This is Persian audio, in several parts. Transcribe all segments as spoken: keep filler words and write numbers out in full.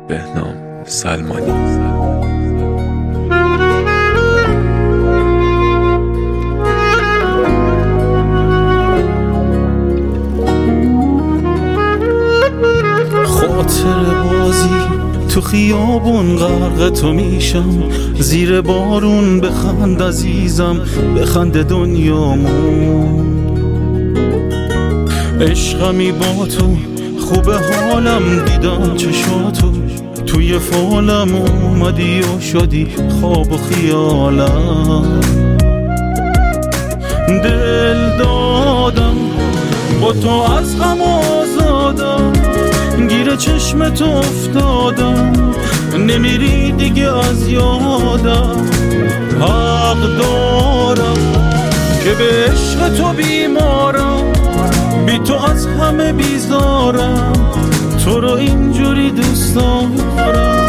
بهنام سلمانی. خاطر بازی تو خیابون غرق تو میشم، زیر بارون بخند عزیزم، بخند دنیامون. عشقمی با تو خوبه حالم، دیدم چشاتو توی فالم، اومدی و شدی خواب و خیالم. دل دادم با تو از غم آزادم، گیر چشم تو افتادم، نمیری دیگه از یادم. حق دارم که به عشق تو بیمارم، بی تو از همه بیزارم، تو رو اینجوری دوست دارم.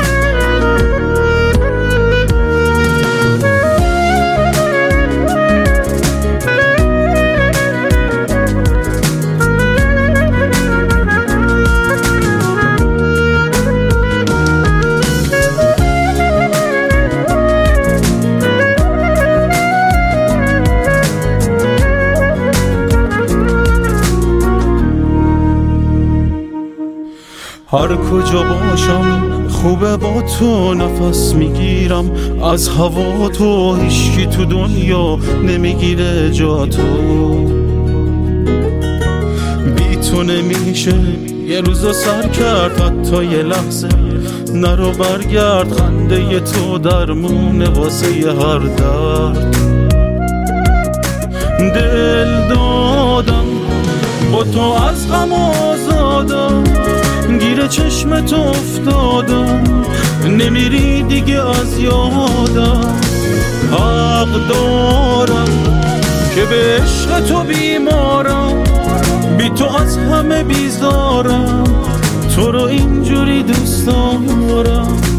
هر کجا باشم خوبه با تو نفس میگیرم، از هوا تو هیچکی تو دنیا نمیگیره جا تو. بی تو نمیشه یه روزو سر کرد، حتی یه لحظه نرو برگرد، خنده تو درمونه واسه یه هر درد. دل دادم با تو از غم آزادم، گیر چشم تو افتادم، نمیری دیگه از یادم. حق دارم که به عشق تو بیمارم، بی تو از همه بیزارم، تو رو اینجوری دوست دارم.